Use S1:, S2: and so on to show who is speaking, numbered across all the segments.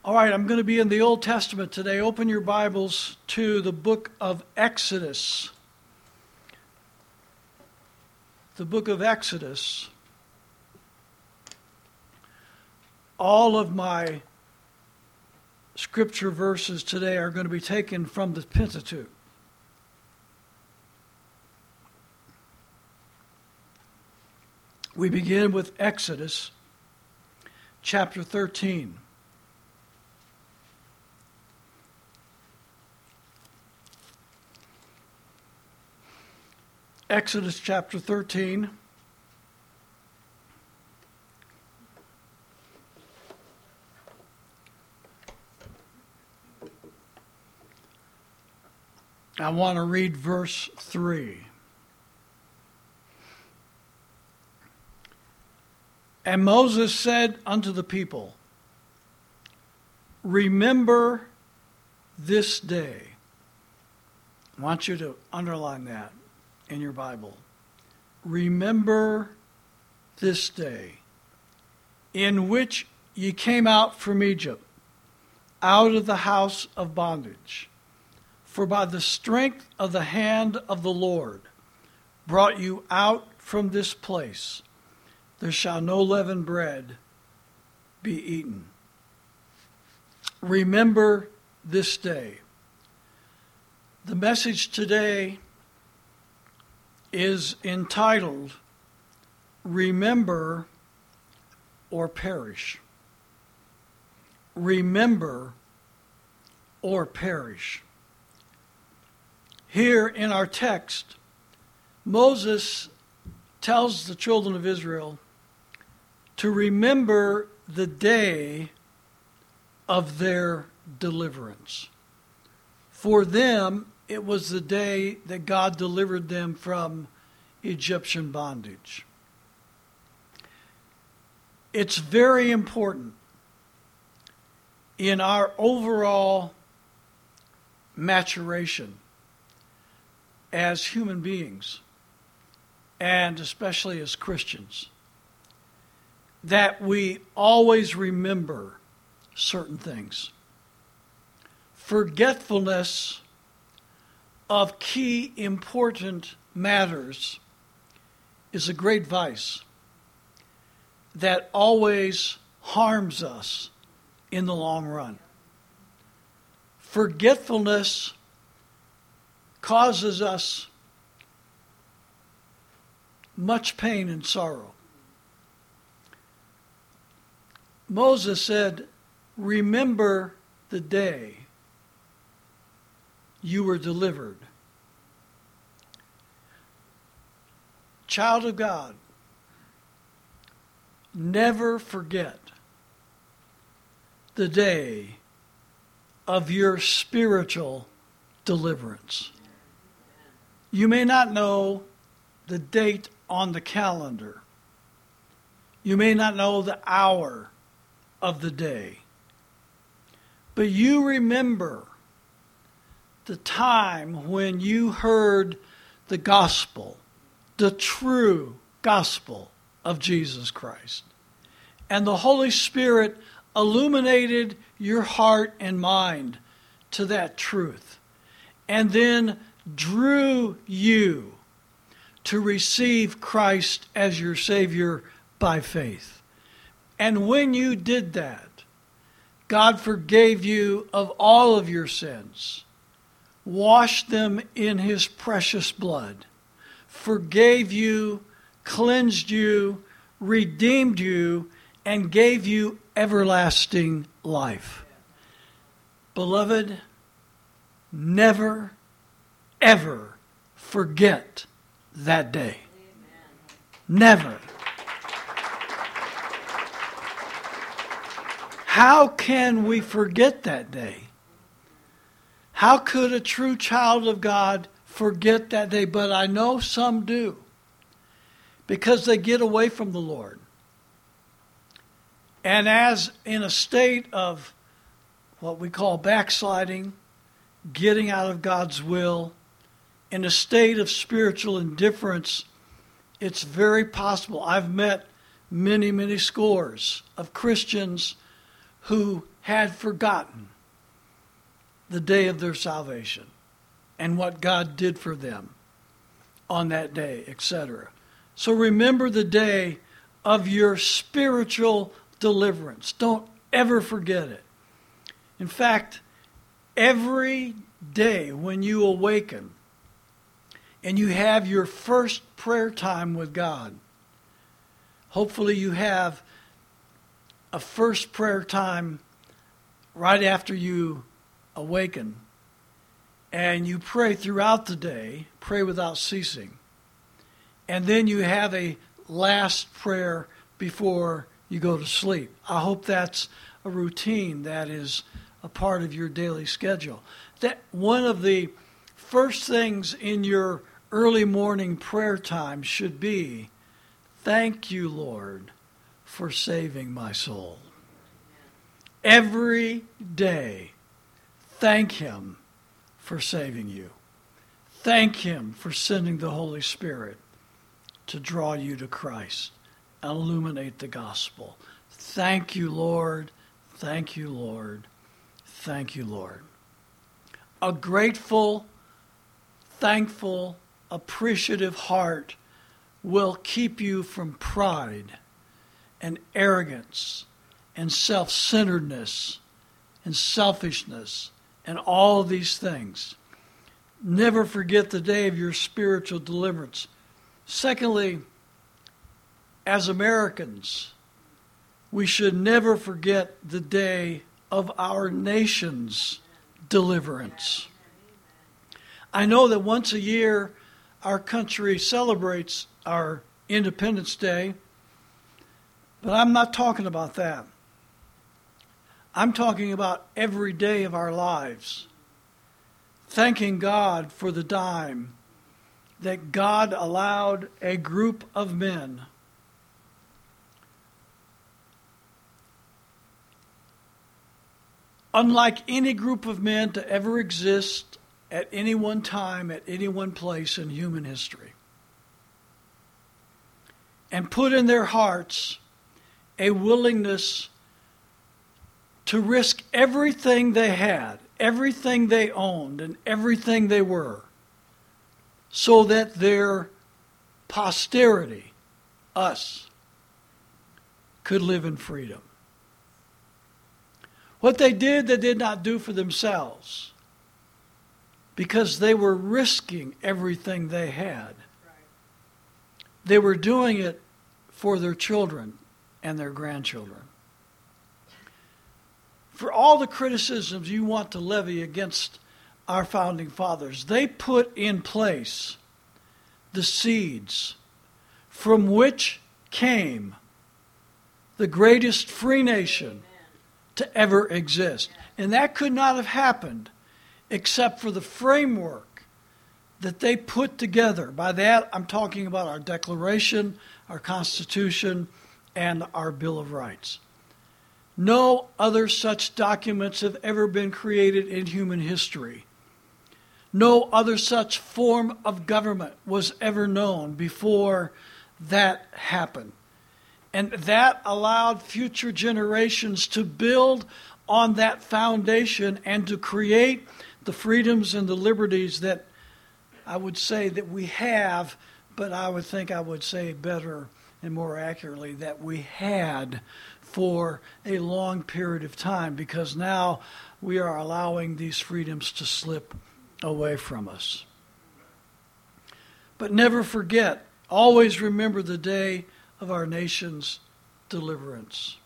S1: All right, I'm going to be in the Old Testament today. Open your Bibles to the book of Exodus. The book of Exodus. All of my scripture verses today are going to be taken from the Pentateuch. We begin with Exodus chapter 13. Exodus chapter 13. I want to read verse 3. And Moses said unto the people, remember this day. I want you to underline that in your Bible. Remember this day in which ye came out from Egypt, out of the house of bondage. For by the strength of the hand of the Lord brought you out from this place. There shall no leavened bread be eaten. Remember this day. The message today is entitled, Remember or Perish. Remember or perish. Here in our text, Moses tells the children of Israel to remember the day of their deliverance. For them, it was the day that God delivered them from Egyptian bondage. It's very important in our overall maturation as human beings, and especially as Christians, that we always remember certain things. Forgetfulness of key important matters is a great vice that always harms us in the long run. Forgetfulness causes us much pain and sorrow. Moses said, remember the day you were delivered. Child of God, never forget the day of your spiritual deliverance. You may not know the date on the calendar. You may not know the hour of the day. But you remember the time when you heard the gospel, the true gospel of Jesus Christ. And the Holy Spirit illuminated your heart and mind to that truth. And then drew you to receive Christ as your Savior by faith. And when you did that, God forgave you of all of your sins, washed them in His precious blood, forgave you, cleansed you, redeemed you, and gave you everlasting life. Beloved, never, ever forget that day. Never. How can we forget that day? How could a true child of God forget that day? But I know some do, because they get away from the Lord. And as in a state of what we call backsliding, getting out of God's will, in a state of spiritual indifference, it's very possible. I've met many, many scores of Christians who had forgotten the day of their salvation and what God did for them on that day, etc. So remember the day of your spiritual deliverance. Don't ever forget it. In fact, every day when you awaken and you have your first prayer time with God, hopefully you have a first prayer time right after you awaken, and you pray throughout the day, pray without ceasing. And then you have a last prayer before you go to sleep. I hope that's a routine that is a part of your daily schedule. That one of the first things in your early morning prayer time should be, thank you, Lord, for saving my soul. Every day, thank Him for saving you. Thank Him for sending the Holy Spirit to draw you to Christ and illuminate the gospel. Thank you, Lord. Thank you, Lord. Thank you, Lord. A grateful, thankful, appreciative heart will keep you from pride and arrogance and self-centeredness and selfishness and all of these things. Never forget the day of your spiritual deliverance. Secondly, as Americans, we should never forget the day of our nation's deliverance. I know that once a year our country celebrates our Independence Day, but I'm not talking about that. I'm talking about every day of our lives, thanking God for the time that God allowed a group of men unlike any group of men to ever exist at any one time, at any one place in human history, and put in their hearts a willingness to risk everything they had, everything they owned, and everything they were, so that their posterity, us, could live in freedom. What they did not do for themselves, because they were risking everything they had. They were doing it for their children and their grandchildren. For all the criticisms you want to levy against our founding fathers, they put in place the seeds from which came the greatest free nation to ever exist. And that could not have happened except for the framework that they put together. By that, I'm talking about our Declaration, our Constitution, and our Bill of Rights. No other such documents have ever been created in human history. No other such form of government was ever known before that happened. And that allowed future generations to build on that foundation and to create the freedoms and the liberties that I would say that we have, but I would say better and more accurately that we had for a long period of time, because now we are allowing these freedoms to slip away from us. But never forget, always remember the day of our nation's deliverance.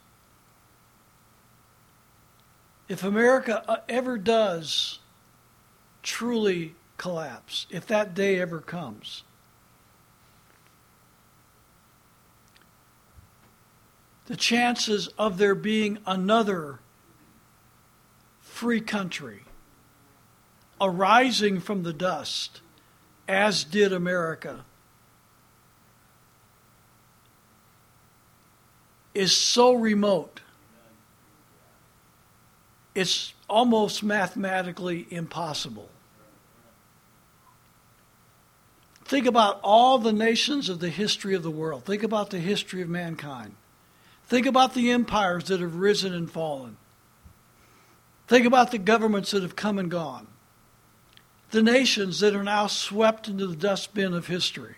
S1: If America ever does truly collapse, if that day ever comes, the chances of there being another free country arising from the dust, as did America, is so remote, it's almost mathematically impossible. Think about all the nations of the history of the world. Think about the history of mankind. Think about the empires that have risen and fallen. Think about the governments that have come and gone. The nations that are now swept into the dustbin of history.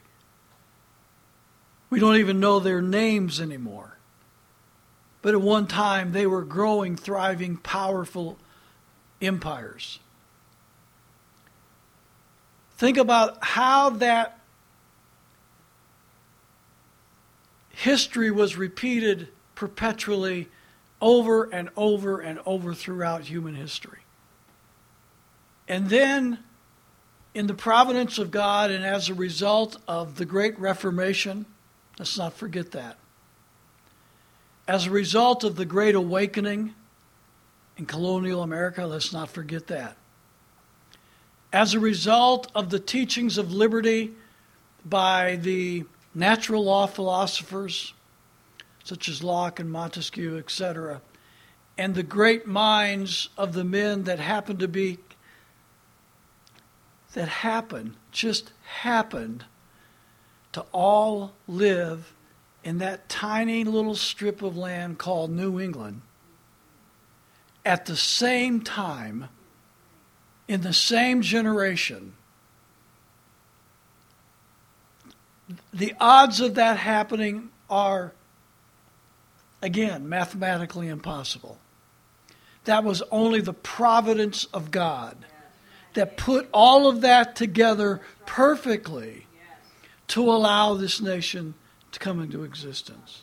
S1: We don't even know their names anymore. But at one time, they were growing, thriving, powerful empires. Think about how that history was repeated perpetually over and over and over throughout human history. And then, in the providence of God and as a result of the Great Reformation, let's not forget that. As a result of the Great Awakening in colonial America, let's not forget that. As a result of the teachings of liberty by the natural law philosophers, such as Locke and Montesquieu, etc., and the great minds of the men that just happened to all live in that tiny little strip of land called New England at the same time, in the same generation. The odds of that happening are, again, mathematically impossible. That was only the providence of God that put all of that together perfectly to allow this nation to come into existence.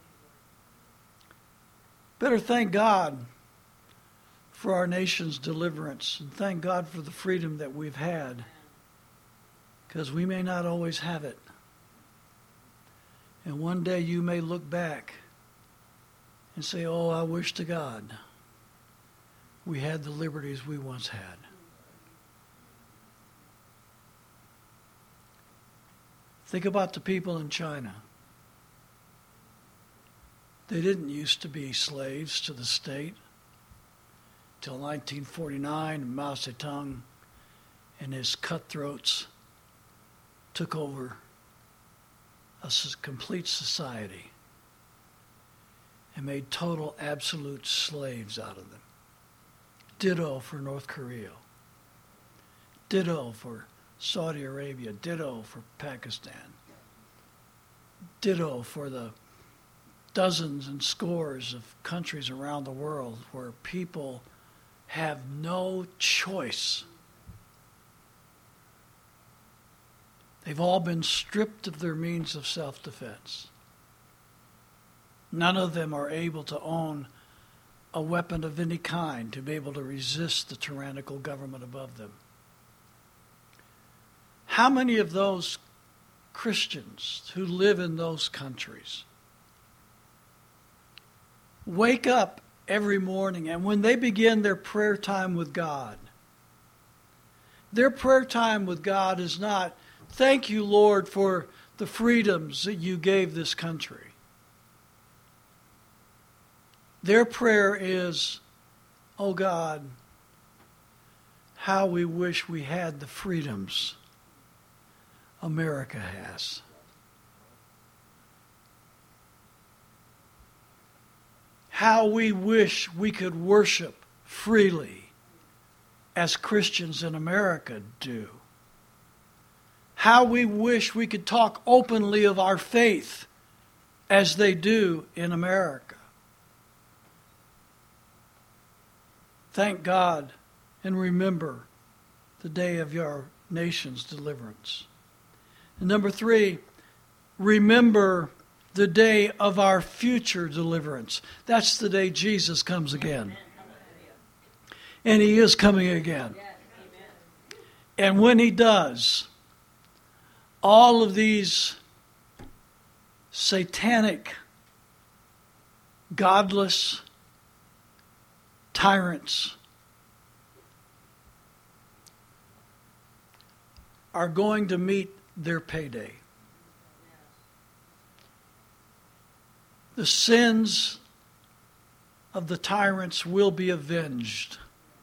S1: Better thank God for our nation's deliverance and thank God for the freedom that we've had, because we may not always have it. And one day you may look back and say, oh, I wish to God we had the liberties we once had. Think about the people in China. They didn't used to be slaves to the state till 1949. Mao Zedong and his cutthroats took over a complete society and made total, absolute slaves out of them. Ditto for North Korea. Ditto for Saudi Arabia. Ditto for Pakistan. Ditto for the dozens and scores of countries around the world where people have no choice. They've all been stripped of their means of self-defense. None of them are able to own a weapon of any kind to be able to resist the tyrannical government above them. How many of those Christians who live in those countries wake up every morning, and when they begin their prayer time with God, their prayer time with God is not, thank you, Lord, for the freedoms that you gave this country. Their prayer is, oh God, how we wish we had the freedoms America has. How we wish we could worship freely as Christians in America do. How we wish we could talk openly of our faith as they do in America. Thank God and remember the day of your nation's deliverance. And number 3, remember the day of our future deliverance. That's the day Jesus comes again. And he is coming again. And when he does, all of these satanic, godless tyrants are going to meet their payday. The sins of the tyrants will be avenged.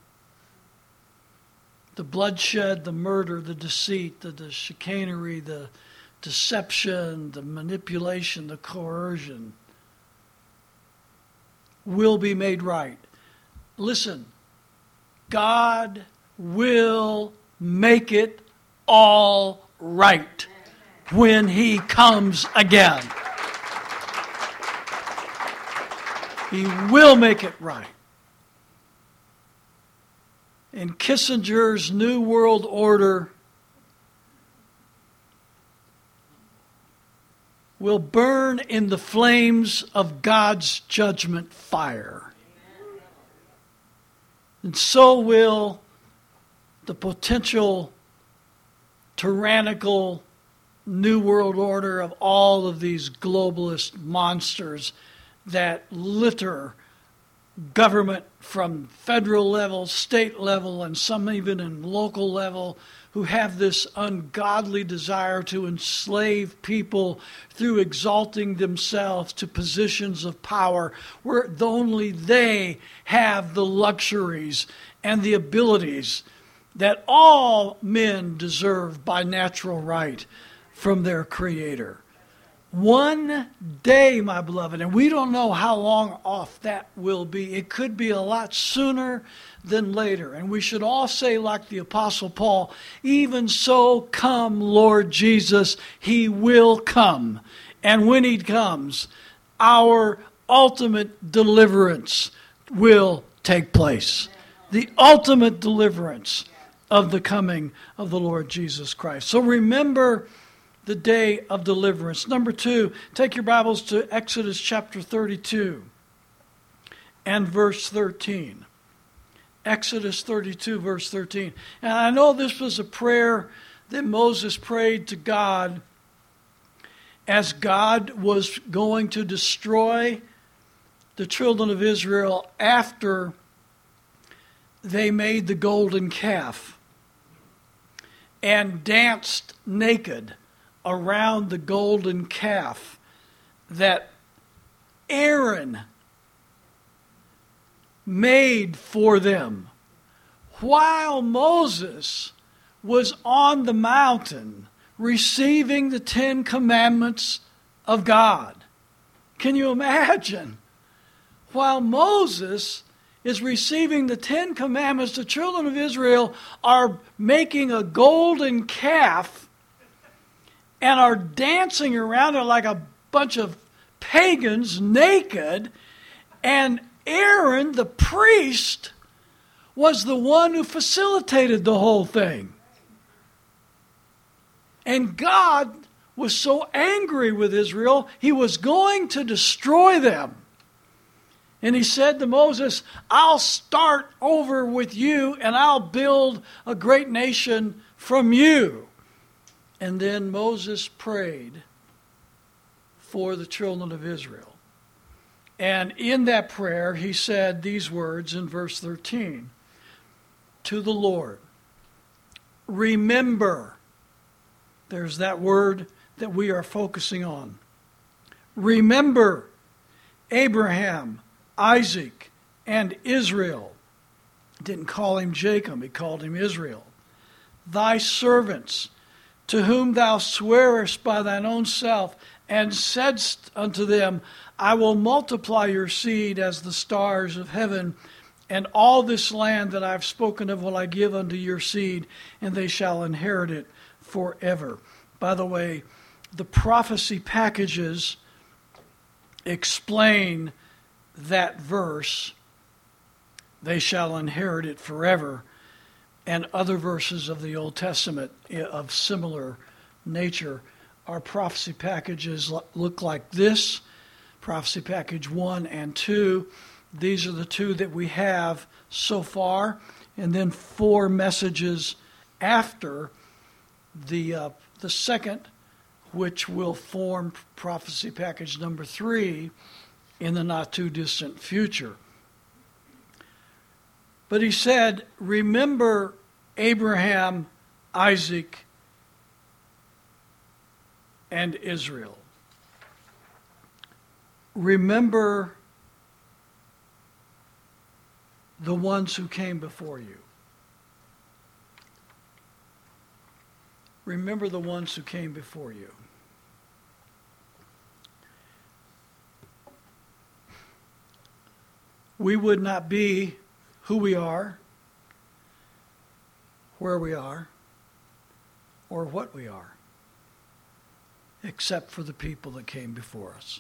S1: The bloodshed, the murder, the deceit, the chicanery, the deception, the manipulation, the coercion will be made right. Listen, God will make it all right when He comes again. He will make it right. In Kissinger's New World Order, will burn in the flames of God's judgment fire. And so will the potential tyrannical New World Order of all of these globalist monsters that litter government from federal level, state level, and some even in local level, who have this ungodly desire to enslave people through exalting themselves to positions of power where only they have the luxuries and the abilities that all men deserve by natural right from their Creator. One day, my beloved, and we don't know how long off that will be. It could be a lot sooner than later. And we should all say, like the Apostle Paul, even so come, Lord Jesus. He will come. And when He comes, our ultimate deliverance will take place. The ultimate deliverance of the coming of the Lord Jesus Christ. So remember the day of deliverance. Number 2, take your Bibles to Exodus chapter 32 and verse 13. Exodus 32, verse 13. And I know this was a prayer that Moses prayed to God as God was going to destroy the children of Israel after they made the golden calf and danced naked around the golden calf that Aaron made for them while Moses was on the mountain receiving the 10 commandments of God. Can you imagine? While Moses is receiving the 10 commandments, the children of Israel are making a golden calf and are dancing around it like a bunch of pagans naked. And Aaron, the priest, was the one who facilitated the whole thing. And God was so angry with Israel, He was going to destroy them. And He said to Moses, I'll start over with you and I'll build a great nation from you. And then Moses prayed for the children of Israel. And in that prayer, he said these words in verse 13 to the Lord, remember. There's that word that we are focusing on. Remember Abraham, Isaac, and Israel. He didn't call him Jacob, he called him Israel. Thy servants, to whom thou swearest by thine own self, and saidst unto them, I will multiply your seed as the stars of heaven, and all this land that I have spoken of will I give unto your seed, and they shall inherit it forever. By the way, the prophecy packages explain that verse, they shall inherit it forever, and other verses of the Old Testament of similar nature. Our prophecy packages look like this. Prophecy package 1 and 2. These are the 2 that we have so far. And then 4 messages after the second, which will form prophecy package number 3 in the not too distant future. But he said, remember Abraham, Isaac, and Israel. Remember the ones who came before you. Remember the ones who came before you. We would not be who we are where we are or what we are, except for the people that came before us.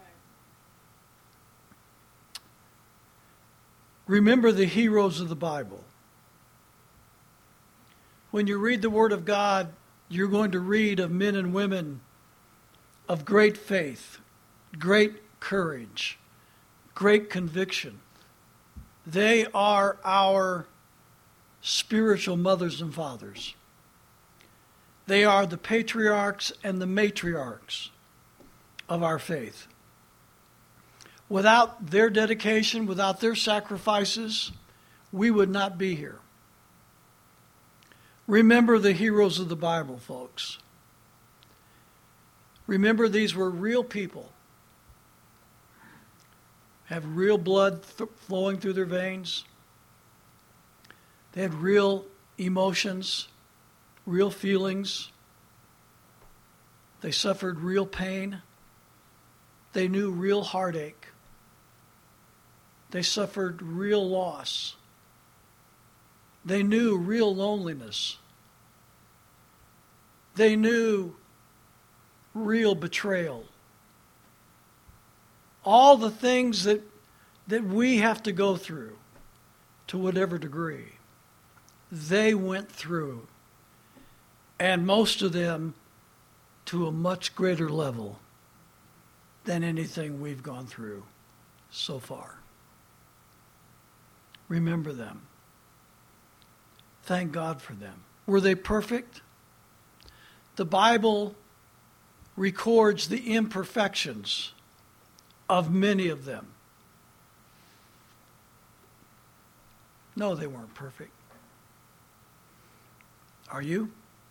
S1: Remember the heroes of the Bible. When you read the Word of God, you're going to read of men and women of great faith, great courage, great conviction. They are our spiritual mothers and fathers. They are the patriarchs and the matriarchs of our faith. Without their dedication, without their sacrifices, we would not be here. Remember the heroes of the Bible, folks. Remember these were real people. Have real blood flowing through their veins. They had real emotions, real feelings. They suffered real pain. They knew real heartache. They suffered real loss. They knew real loneliness. They knew real betrayal. All the things that we have to go through to whatever degree, they went through. And most of them to a much greater level than anything we've gone through so far. Remember them. Thank God for them. Were they perfect? The Bible records the imperfections of many of them. No, they weren't perfect. Are you?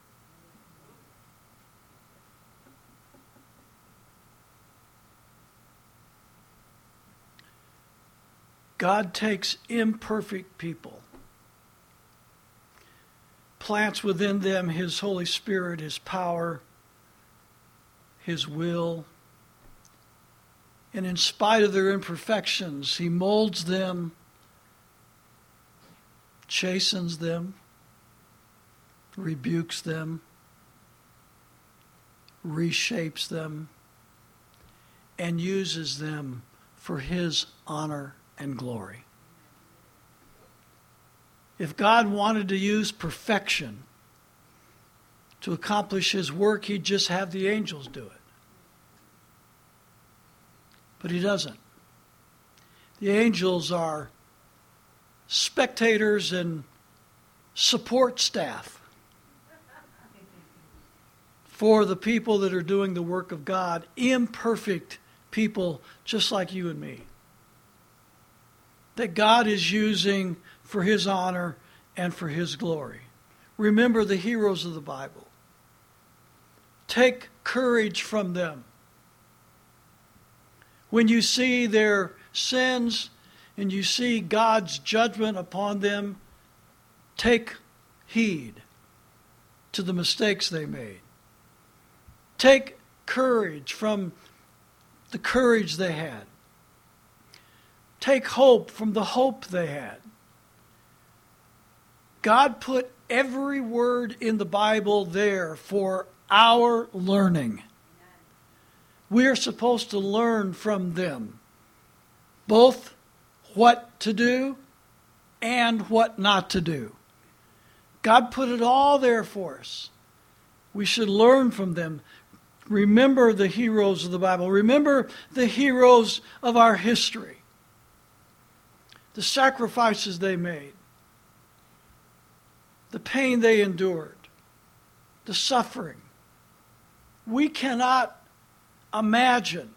S1: God takes imperfect people, plants within them His Holy Spirit, His power, His will, and in spite of their imperfections, He molds them, chastens them, rebukes them, reshapes them, and uses them for His honor and glory. If God wanted to use perfection to accomplish His work, He'd just have the angels do it. But He doesn't. The angels are spectators and support staff for the people that are doing the work of God, imperfect people just like you and me, that God is using for His honor and for His glory. Remember the heroes of the Bible. Take courage from them. When you see their sins and you see God's judgment upon them, take heed to the mistakes they made. Take courage from the courage they had. Take hope from the hope they had. God put every word in the Bible there for our learning. We are supposed to learn from them, both what to do and what not to do. God put it all there for us. We should learn from them. Remember the heroes of the Bible. Remember the heroes of our history. The sacrifices they made. The pain they endured. The suffering. We cannot imagine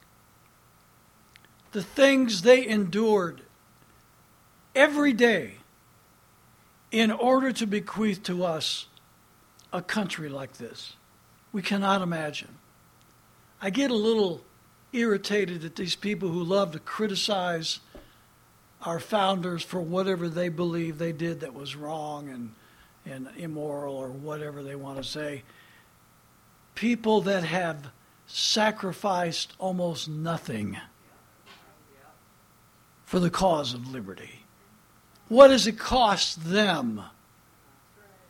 S1: the things they endured every day in order to bequeath to us a country like this. We cannot imagine. I get a little irritated at these people who love to criticize our founders for whatever they believe they did that was wrong and immoral or whatever they want to say. People that have sacrificed almost nothing for the cause of liberty. What does it cost them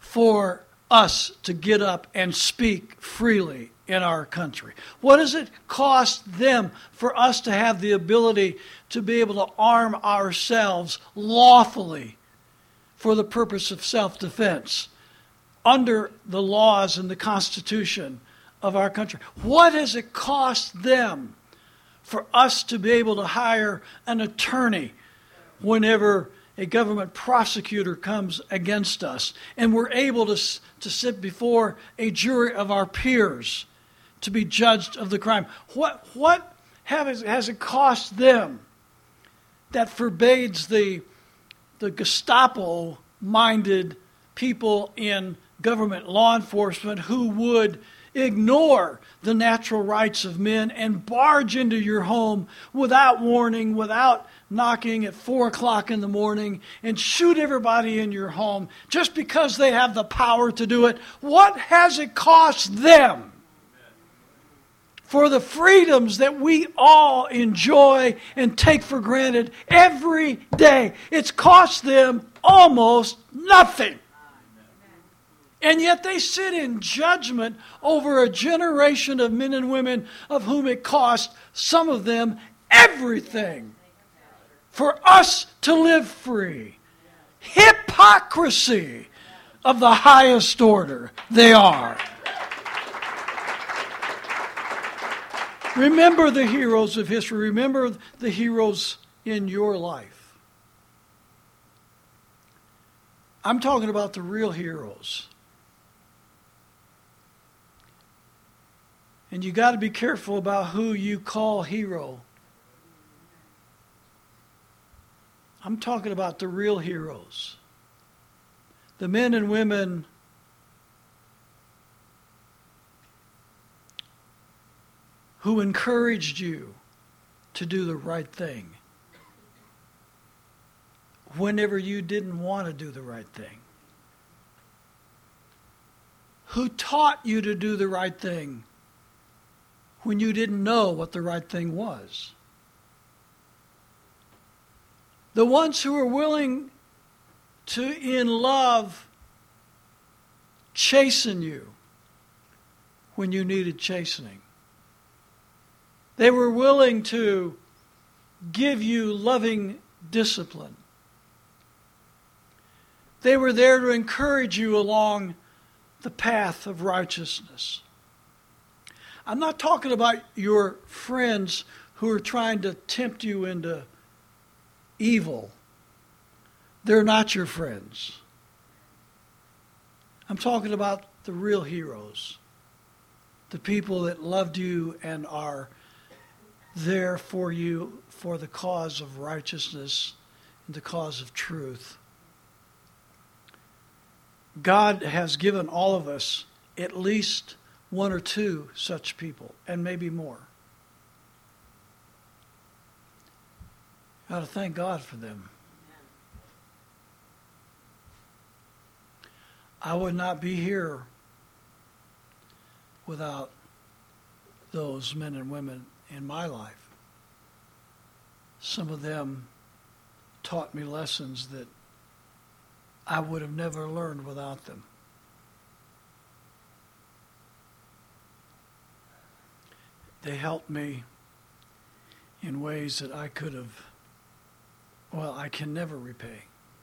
S1: for us to get up and speak freely in our country? What does it cost them for us to have the ability to be able to arm ourselves lawfully for the purpose of self-defense under the laws and the Constitution of our country? What does it cost them for us to be able to hire an attorney whenever a government prosecutor comes against us, and we're able to sit before a jury of our peers to be judged of the crime? What has it cost them that forbids the Gestapo-minded people in government law enforcement who would ignore the natural rights of men and barge into your home without warning, without knocking at 4 o'clock in the morning, and shoot everybody in your home just because they have the power to do it? What has it cost them for the freedoms that we all enjoy and take for granted every day? It's cost them almost nothing. And yet they sit in judgment over a generation of men and women of whom it cost some of them everything for us to live free. Hypocrisy of the highest order they are. Remember the heroes of history. Remember the heroes in your life. I'm talking about the real heroes. And you got to be careful about who you call hero. I'm talking about the real heroes. The men and women who encouraged you to do the right thing whenever you didn't want to do the right thing. Who taught you to do the right thing when you didn't know what the right thing was. The ones who were willing to, in love, chasten you when you needed chastening. They were willing to give you loving discipline. They were there to encourage you along the path of righteousness. I'm not talking about your friends who are trying to tempt you into evil. They're not your friends. I'm talking about the real heroes, the people that loved you and are there for you for the cause of righteousness and the cause of truth. God has given all of us at least one or two such people, and maybe more. You ought to thank God for them. I would not be here without those men and women in my life. Some of them taught me lessons that I would have never learned without them. They helped me in ways that I can never repay.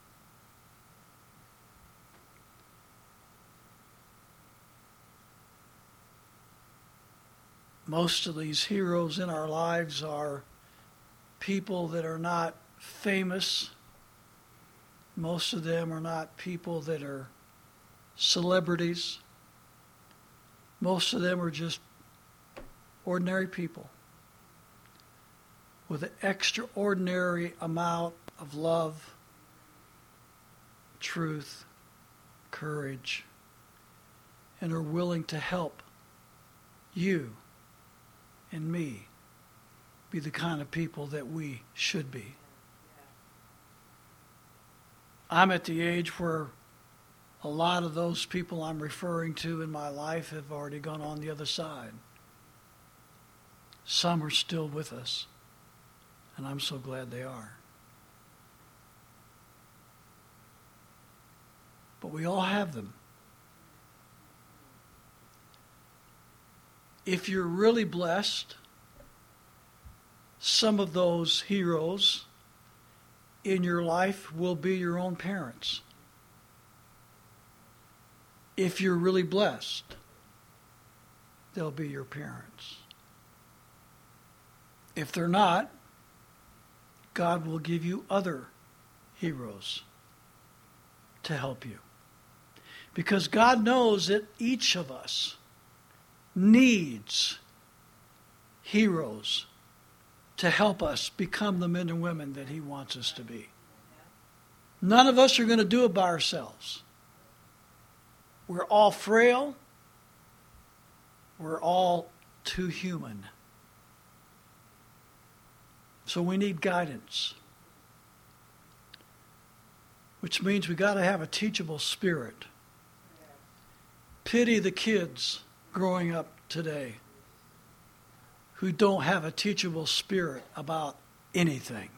S1: Most of these heroes in our lives are people that are not famous. Most of them are not people that are celebrities. Most of them are just ordinary people with an extraordinary amount of love, truth, courage, and are willing to help you and me be the kind of people that we should be. I'm at the age where a lot of those people I'm referring to in my life have already gone on the other side. Some are still with us, and I'm so glad they are. But we all have them. if you're really blessed, some of those heroes in your life will be your own parents. If you're really blessed, they'll be your parents. If they're not, God will give you other heroes to help you. Because God knows that each of us needs heroes to help us become the men and women that He wants us to be. None of us are going to do it by ourselves. We're all frail. We're all too human. So we need guidance. Which means we got to have a teachable spirit. Pity the kids growing up today who don't have a teachable spirit about anything.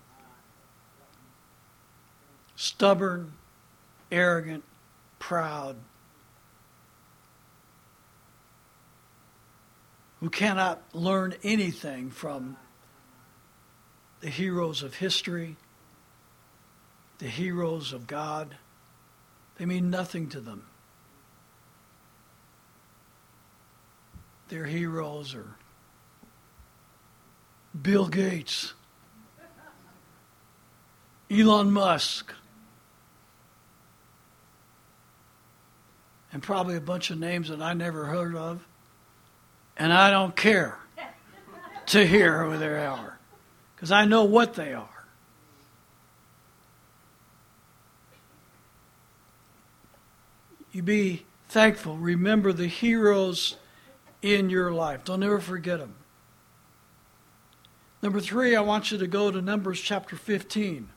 S1: Stubborn, arrogant, proud, who cannot learn anything from the heroes of history, the heroes of God. They mean nothing to them. Their heroes are Bill Gates, Elon Musk, and probably a bunch of names that I never heard of. And I don't care to hear who they are, because I know what they are. You be thankful. Remember the heroes in your life. Don't ever forget them. Number 3, I want you to go to Numbers chapter 15.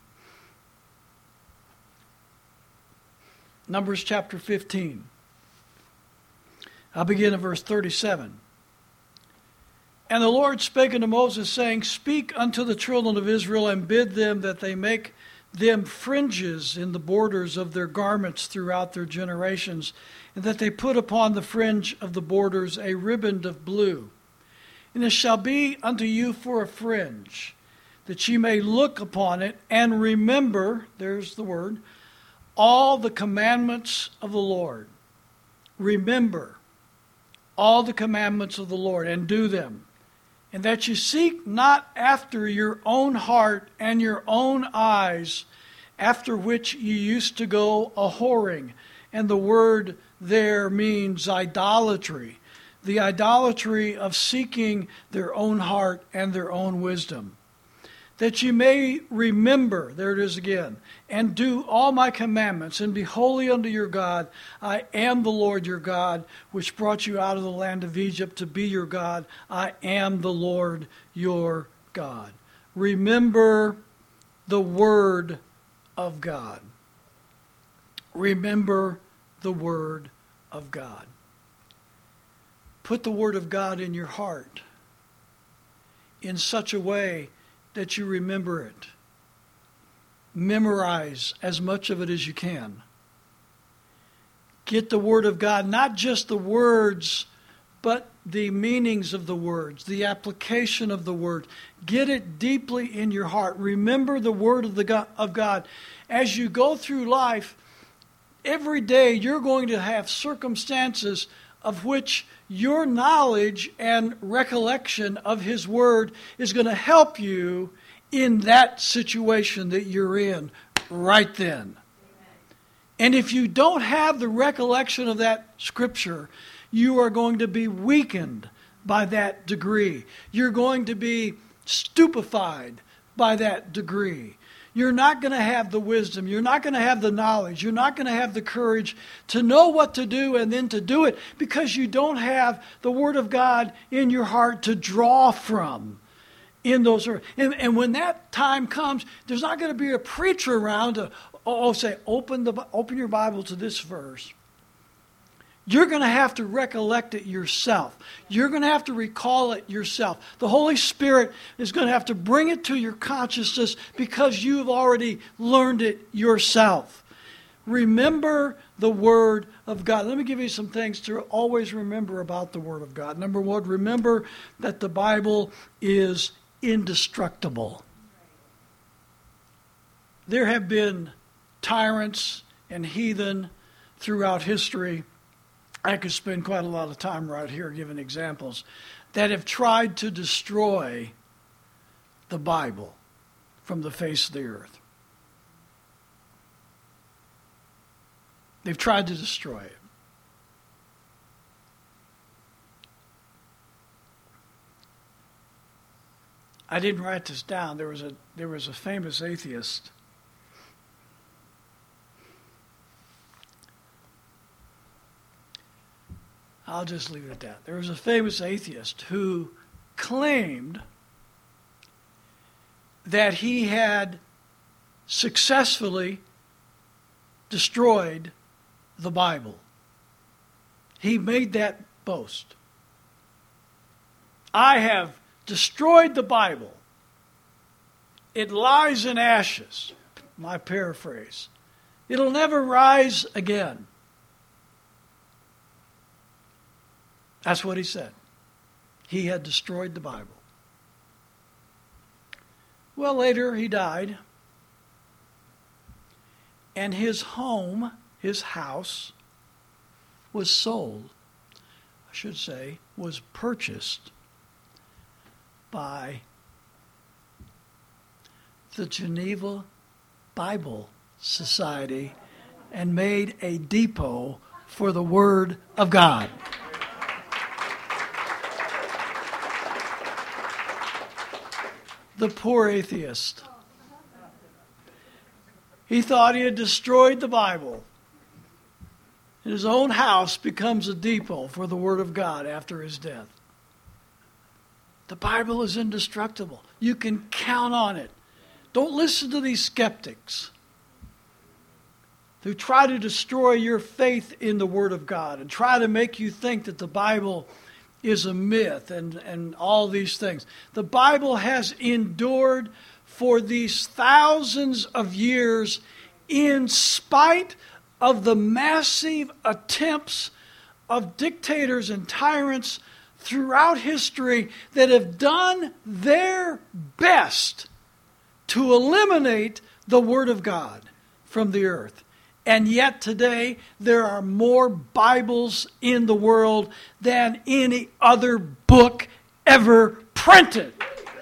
S1: Numbers chapter 15. I'll begin at verse 37. And the Lord spake unto Moses, saying, Speak unto the children of Israel, and bid them that they make them fringes in the borders of their garments throughout their generations, and that they put upon the fringe of the borders a riband of blue. And it shall be unto you for a fringe, that ye may look upon it, and remember, there's the word, all the commandments of the Lord. Remember all the commandments of the Lord, and do them. And that you seek not after your own heart and your own eyes, after which ye used to go a-whoring. And the word there means idolatry. The idolatry of seeking their own heart and their own wisdom. That you may remember, there it is again, and do all my commandments, and be holy unto your God. I am the Lord your God, which brought you out of the land of Egypt to be your God. I am the Lord your God. Remember the word of God. Remember the word of God. Put the word of God in your heart in such a way that you remember it. Memorize as much of it as you can. Get the word of God, not just the words, but the meanings of the words, the application of the word. Get it deeply in your heart. Remember the word of God. As you go through life, every day you're going to have circumstances of which your knowledge and recollection of His Word is going to help you in that situation that you're in right then. And if you don't have the recollection of that Scripture, you are going to be weakened by that degree. You're going to be stupefied by that degree. You're not going to have the wisdom. You're not going to have the knowledge. You're not going to have the courage to know what to do and then to do it, because you don't have the Word of God in your heart to draw from in those. And when that time comes, there's not going to be a preacher around to say, open your Bible to this verse. You're going to have to recollect it yourself. You're going to have to recall it yourself. The Holy Spirit is going to have to bring it to your consciousness because you've already learned it yourself. Remember the Word of God. Let me give you some things to always remember about the Word of God. Number one, remember that the Bible is indestructible. There have been tyrants and heathen throughout history. I could spend quite a lot of time right here giving examples that have tried to destroy the Bible from the face of the earth. They've tried to destroy it. I didn't write this down. There was a famous atheist. I'll just leave it at that. There was a famous atheist who claimed that he had successfully destroyed the Bible. He made that boast. I have destroyed the Bible. It lies in ashes. My paraphrase. It'll never rise again. That's what he said. He had destroyed the Bible. Well, later he died. And his home, his house, was sold. I should say, was purchased by the Geneva Bible Society and made a depot for the Word of God. The poor atheist. He thought he had destroyed the Bible. His own house becomes a depot for the Word of God after his death. The Bible is indestructible. You can count on it. Don't listen to these skeptics who try to destroy your faith in the Word of God and try to make you think that the Bible is a myth and all these things. The Bible has endured for these thousands of years in spite of the massive attempts of dictators and tyrants throughout history that have done their best to eliminate the Word of God from the earth. And yet today, there are more Bibles in the world than any other book ever printed.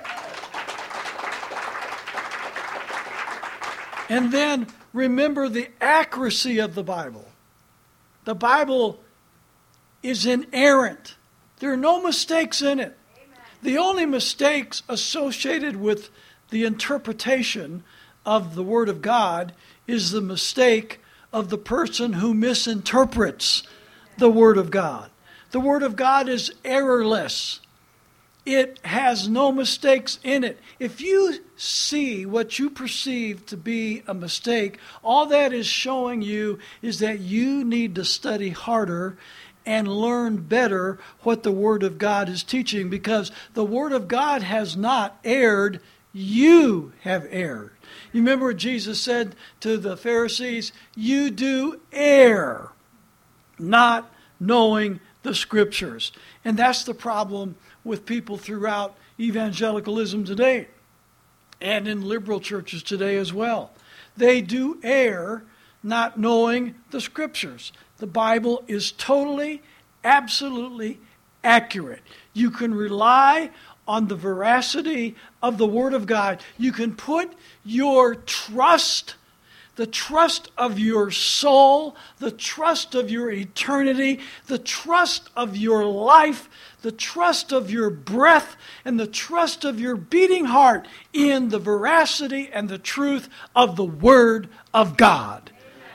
S1: And then remember the accuracy of the Bible. The Bible is inerrant. There are no mistakes in it. The only mistakes associated with the interpretation of the Word of God is the mistake of the person who misinterprets the Word of God. The Word of God is errorless. It has no mistakes in it. If you see what you perceive to be a mistake, all that is showing you is that you need to study harder and learn better what the Word of God is teaching, because the Word of God has not erred. You have erred. You remember what Jesus said to the Pharisees? You do err, not knowing the Scriptures. And that's the problem with people throughout evangelicalism today and in liberal churches today as well. They do err, not knowing the Scriptures. The Bible is totally, absolutely accurate. You can rely on the veracity of the Word of God. You can put your trust, the trust of your soul, the trust of your eternity, the trust of your life, the trust of your breath, and the trust of your beating heart in the veracity and the truth of the Word of God.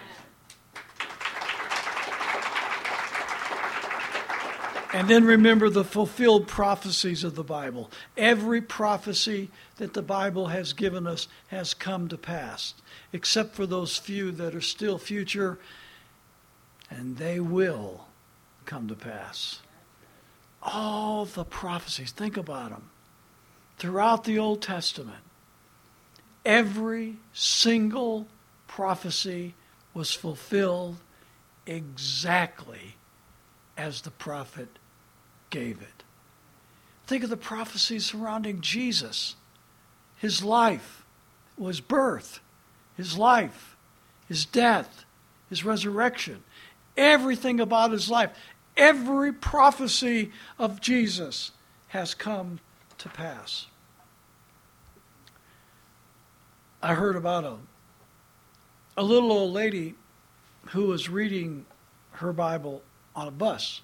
S1: And then remember the fulfilled prophecies of the Bible. Every prophecy that the Bible has given us has come to pass, except for those few that are still future, and they will come to pass. All the prophecies, think about them. Throughout the Old Testament, every single prophecy was fulfilled exactly as the prophet gave it. Think of the prophecies surrounding Jesus. His life, his birth, his life, his death, his resurrection, everything about his life. Every prophecy of Jesus has come to pass. I heard about a little old lady who was reading her Bible on a bus.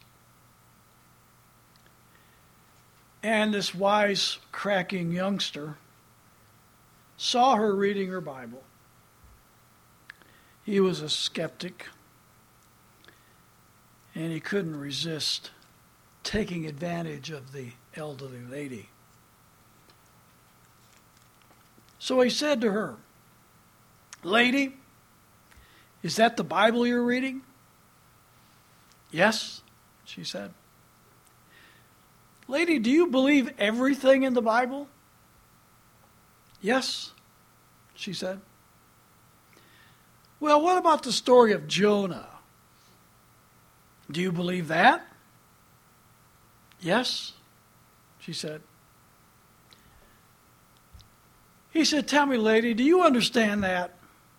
S1: And this wise, cracking youngster saw her reading her Bible. He was a skeptic, and he couldn't resist taking advantage of the elderly lady. So he said to her, "Lady, is that the Bible you're reading?" "Yes," she said. "Lady, do you believe everything in the Bible?" "Yes," she said. "Well, what about the story of Jonah? Do you believe that?" "Yes," she said. He said, "Tell me, lady, do you understand that?"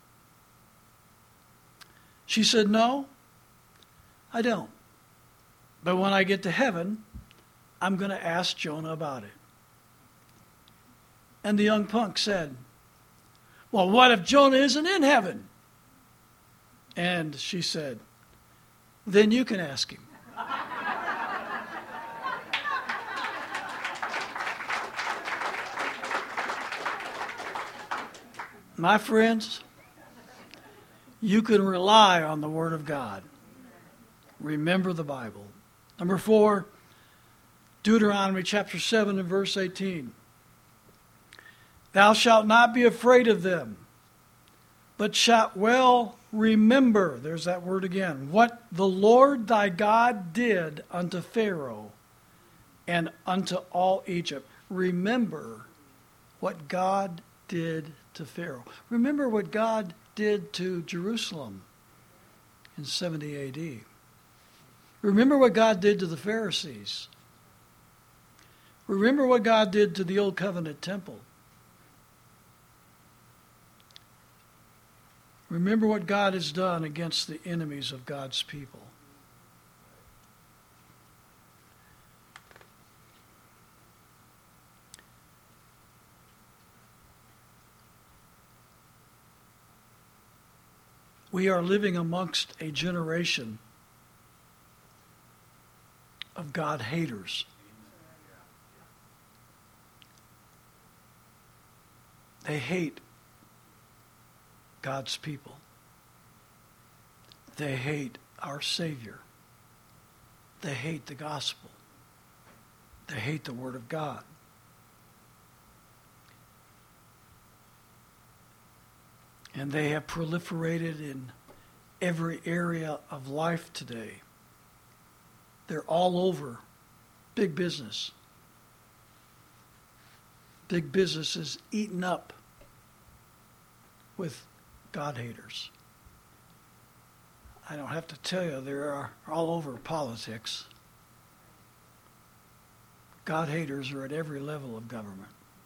S1: She said, "No, I don't. But when I get to heaven, I'm going to ask Jonah about it." And the young punk said, "Well, what if Jonah isn't in heaven?" And she said, "Then you can ask him." My friends, you can rely on the Word of God. Remember the Bible. Number 4, Deuteronomy chapter 7 and verse 18. "Thou shalt not be afraid of them, but shalt well remember," there's that word again, "what the Lord thy God did unto Pharaoh and unto all Egypt." Remember what God did to Pharaoh. Remember what God did to Jerusalem in 70 AD. Remember what God did to the Pharisees. Remember what God did to the Old Covenant temple. Remember what God has done against the enemies of God's people. We are living amongst a generation of God haters. They hate God's people. They hate our Savior. They hate the gospel. They hate the Word of God. And they have proliferated in every area of life today. They're all over big business. Big business is eaten up with God haters. I don't have to tell you, they are all over politics. God haters are at every level of government.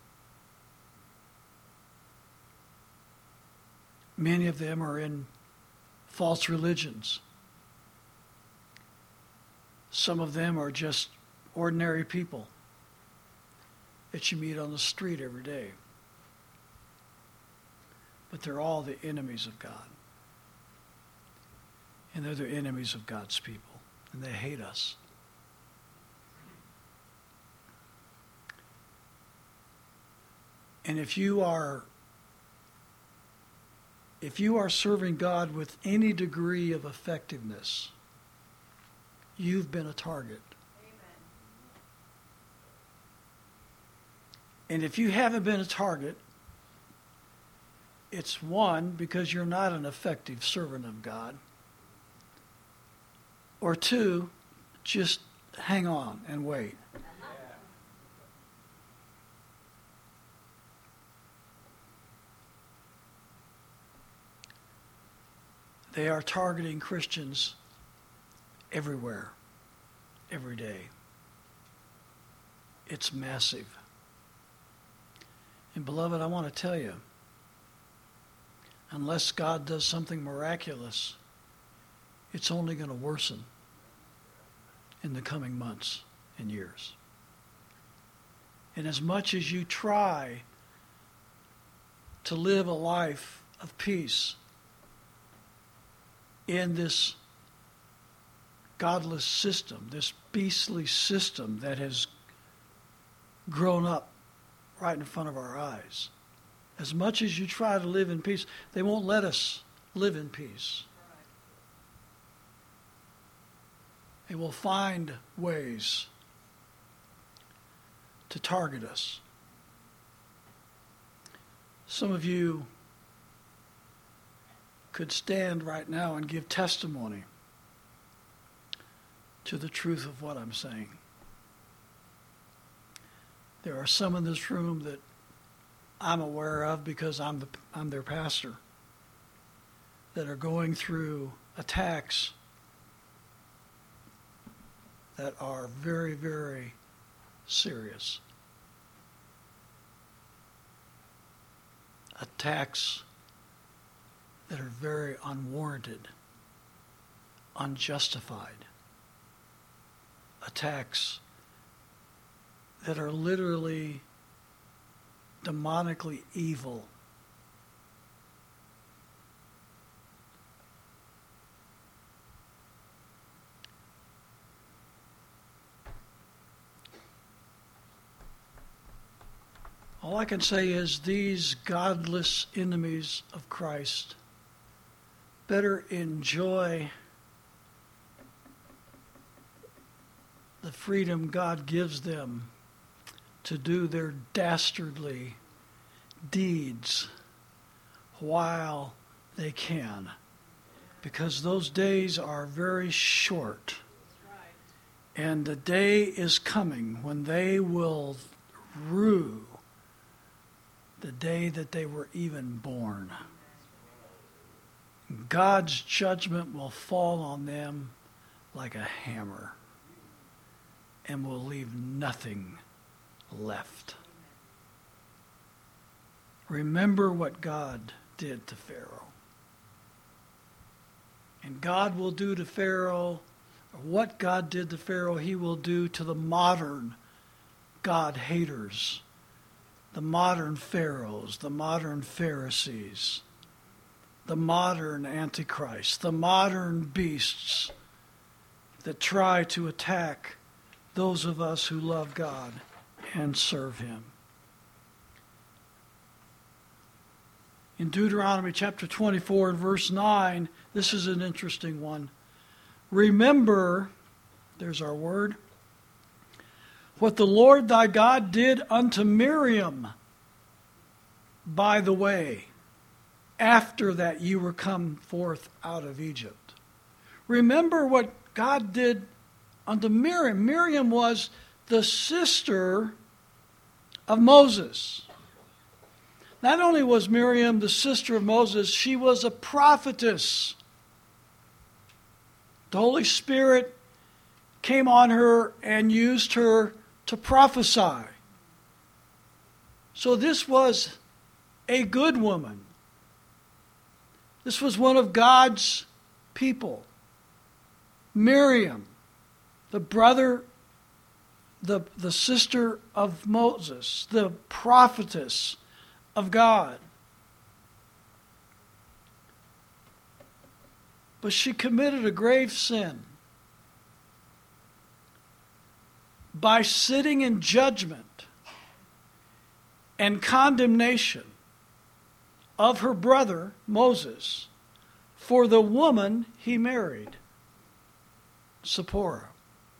S1: Many of them are in false religions. Some of them are just ordinary people that you meet on the street every day. But they're all the enemies of God. And they're the enemies of God's people. And they hate us. And if you are serving God with any degree of effectiveness, you've been a target. Amen. And if you haven't been a target, it's one, because you're not an effective servant of God. Or two, just hang on and wait. They are targeting Christians everywhere, every day. It's massive. And beloved, I want to tell you, unless God does something miraculous, it's only going to worsen in the coming months and years. And as much as you try to live a life of peace in this godless system, this beastly system that has grown up right in front of our eyes, as much as you try to live in peace, they won't let us live in peace. They will find ways to target us. Some of you could stand right now and give testimony to the truth of what I'm saying. There are some in this room that I'm aware of because I'm their pastor that are going through attacks that are very, very serious. Attacks that are very unwarranted, unjustified. Attacks that are literally demonically evil. All I can say is these godless enemies of Christ better enjoy the freedom God gives them to do their dastardly deeds while they can, because those days are very short. And the day is coming when they will rue the day that they were even born. God's judgment will fall on them like a hammer and will leave nothing left. Remember what God did to Pharaoh. And God will do to Pharaoh, or what God did to Pharaoh, he will do to the modern God haters, the modern pharaohs, the modern Pharisees, the modern Antichrist, the modern beasts that try to attack those of us who love God and serve him. In Deuteronomy chapter 24 and verse 9, this is an interesting one. Remember, there's our word, what the Lord thy God did unto Miriam by the way, after that you were come forth out of Egypt. Remember what God did unto Miriam. Miriam was the sister of Moses. Not only was Miriam the sister of Moses, she was a prophetess. The Holy Spirit came on her and used her to prophesy. So this was a good woman. This was one of God's people. Miriam, the sister of Moses, the prophetess of God. But she committed a grave sin by sitting in judgment and condemnation of her brother Moses for the woman he married, Zipporah.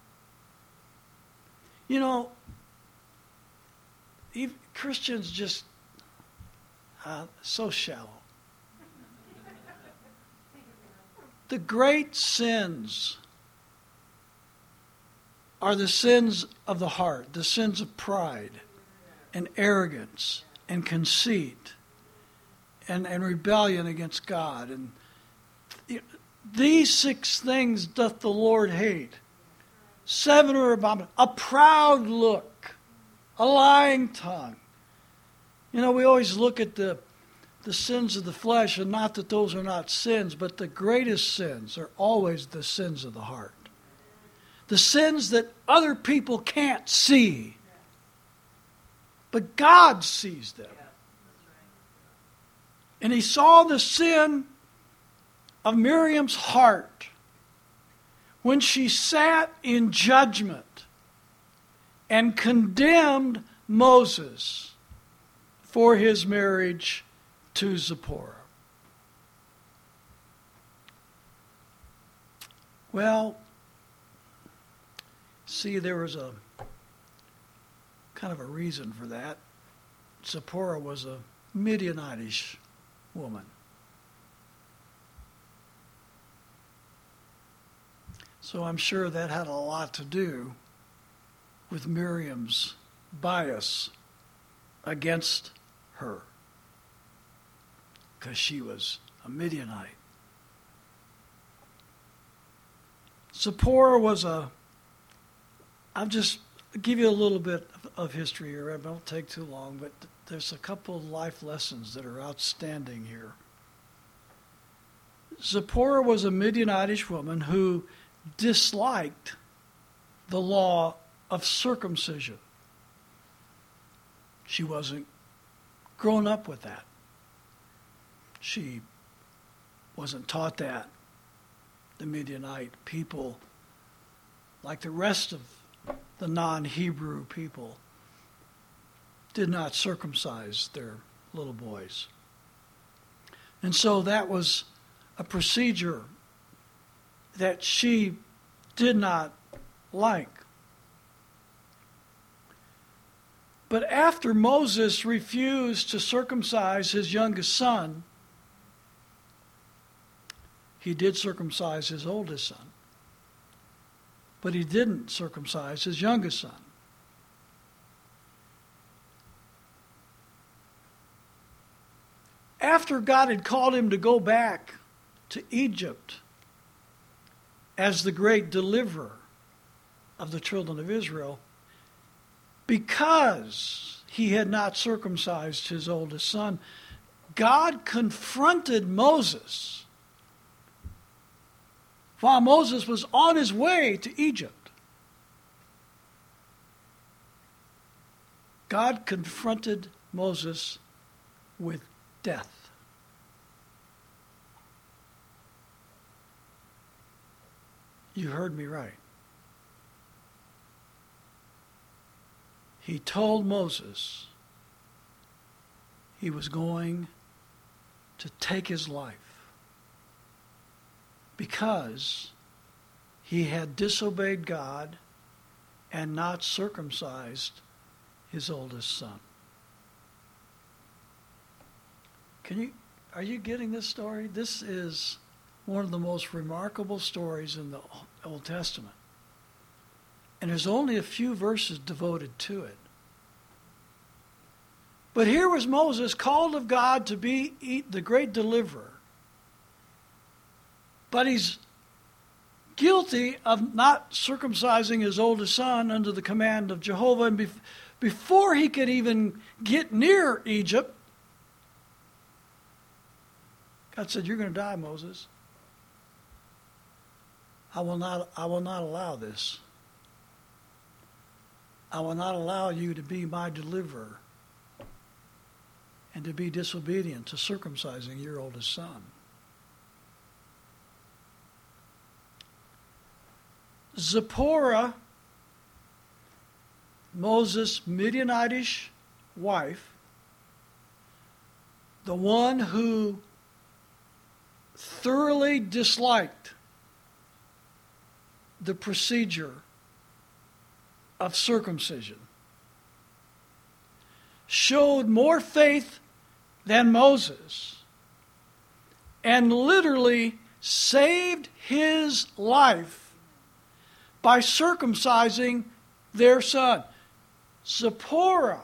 S1: You know, Christians just so shallow. The great sins are the sins of the heart, the sins of pride and arrogance and conceit and rebellion against God. And These 6 things doth the Lord hate. 7 are abominable. A proud look, a lying tongue. We always look at the sins of the flesh, and not that those are not sins, but the greatest sins are always the sins of the heart. The sins that other people can't see, but God sees them. And he saw the sin of Miriam's heart when she sat in judgment and condemned Moses for his marriage to Zipporah. Well, see, there was a kind of a reason for that. Zipporah was a Midianitish woman. So I'm sure that had a lot to do with Miriam's bias against her, because she was a Midianite. Zipporah was I'll just give you a little bit of history here. It won't take too long, but there's a couple of life lessons that are outstanding here. Zipporah was a Midianitish woman who disliked the law of circumcision. She wasn't grown up with that. She wasn't taught that. The Midianite people, like the rest of the non-Hebrew people, did not circumcise their little boys. And so that was a procedure that she did not like. But after Moses refused to circumcise his youngest son, he did circumcise his oldest son, but he didn't circumcise his youngest son. After God had called him to go back to Egypt as the great deliverer of the children of Israel, because he had not circumcised his oldest son, God confronted Moses while Moses was on his way to Egypt. God confronted Moses with death. You heard me right. He told Moses he was going to take his life because he had disobeyed God and not circumcised his oldest son. Are you getting this story? This is one of the most remarkable stories in the Old Testament. And there's only a few verses devoted to it. But here was Moses, called of God to be the great deliverer. But he's guilty of not circumcising his oldest son under the command of Jehovah. And before he could even get near Egypt, God said, "You're going to die, Moses. I will not allow this. I will not allow you to be my deliverer and to be disobedient to circumcising your oldest son." Zipporah, Moses' Midianitish wife, the one who thoroughly disliked the procedure of circumcision, showed more faith than Moses and literally saved his life by circumcising their son. Zipporah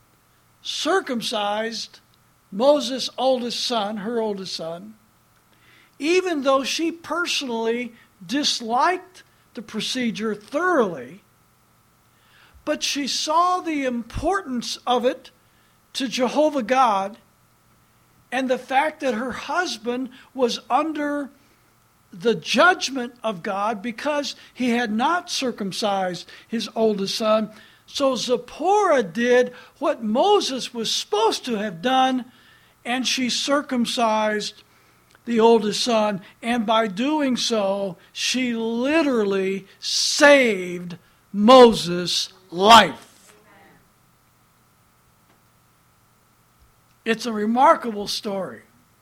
S1: circumcised Moses' oldest son, her oldest son, even though she personally disliked the procedure thoroughly, but she saw the importance of it to Jehovah God and the fact that her husband was under the judgment of God because he had not circumcised his oldest son. So Zipporah did what Moses was supposed to have done, and she circumcised the oldest son. And by doing so, she literally saved Moses' life. It's a remarkable story.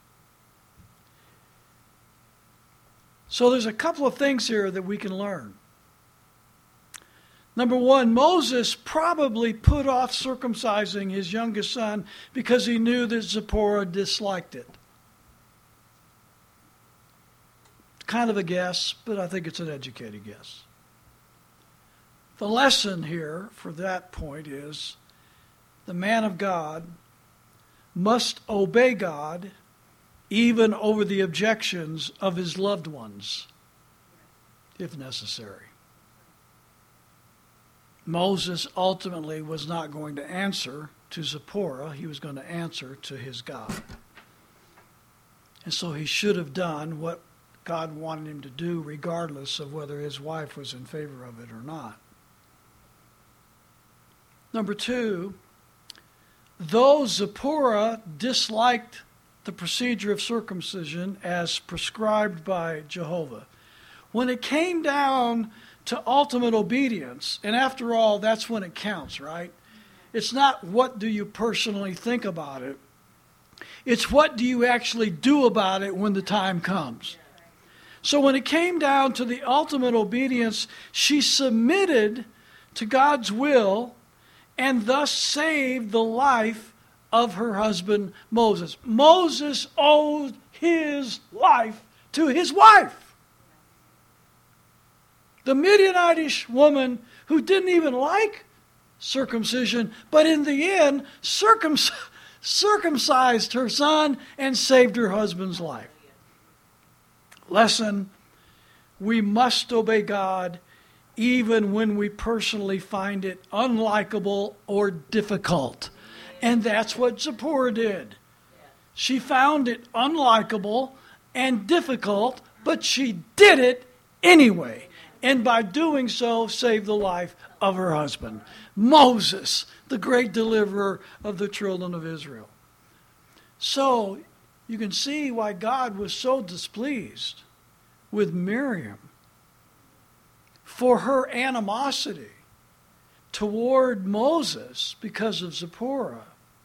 S1: So there's a couple of things here that we can learn. Number one, Moses probably put off circumcising his youngest son because he knew that Zipporah disliked it. Kind of a guess, but I think it's an educated guess. The lesson here for that point is the man of God must obey God even over the objections of his loved ones, if necessary. Moses ultimately was not going to answer to Zipporah. He was going to answer to his God. And so he should have done what God wanted him to do, regardless of whether his wife was in favor of it or not. Number two, though Zipporah disliked the procedure of circumcision as prescribed by Jehovah, when it came down to ultimate obedience, and after all, that's when it counts, right? It's not what do you personally think about it. It's what do you actually do about it when the time comes. So when it came down to the ultimate obedience, she submitted to God's will and thus saved the life of her husband Moses. Moses owed his life to his wife. The Midianitish woman who didn't even like circumcision, but in the end circumcised her son and saved her husband's life. Lesson: we must obey God even when we personally find it unlikable or difficult. And that's what Zipporah did. She found it unlikable and difficult, but she did it anyway. And by doing so, saved the life of her husband, Moses, the great deliverer of the children of Israel. So, you can see why God was so displeased with Miriam for her animosity toward Moses because of Zipporah.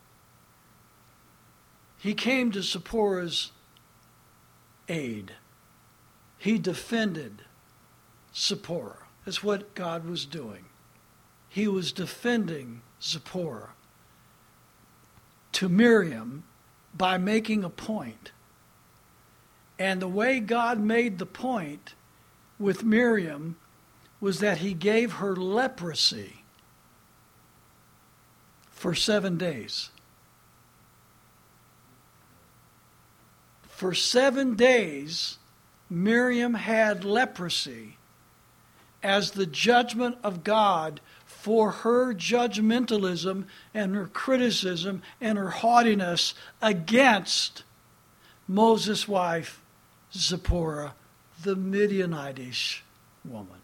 S1: He came to Zipporah's aid. He defended Zipporah. That's what God was doing. He was defending Zipporah to Miriam by making a point. And the way God made the point with Miriam was that he gave her leprosy for 7 days. For 7 days, Miriam had leprosy as the judgment of God for her judgmentalism and her criticism and her haughtiness against Moses' wife, Zipporah, the Midianitish woman.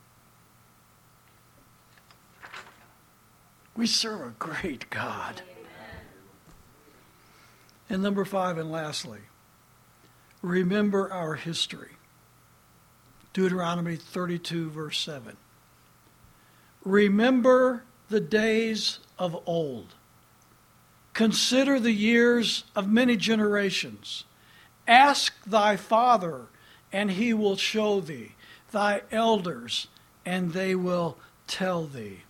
S1: We serve a great God. And number 5, and lastly, remember our history. Deuteronomy 32, verse 7. Remember the days of old. Consider the years of many generations. Ask thy father, and he will show thee, thy elders, and they will tell thee.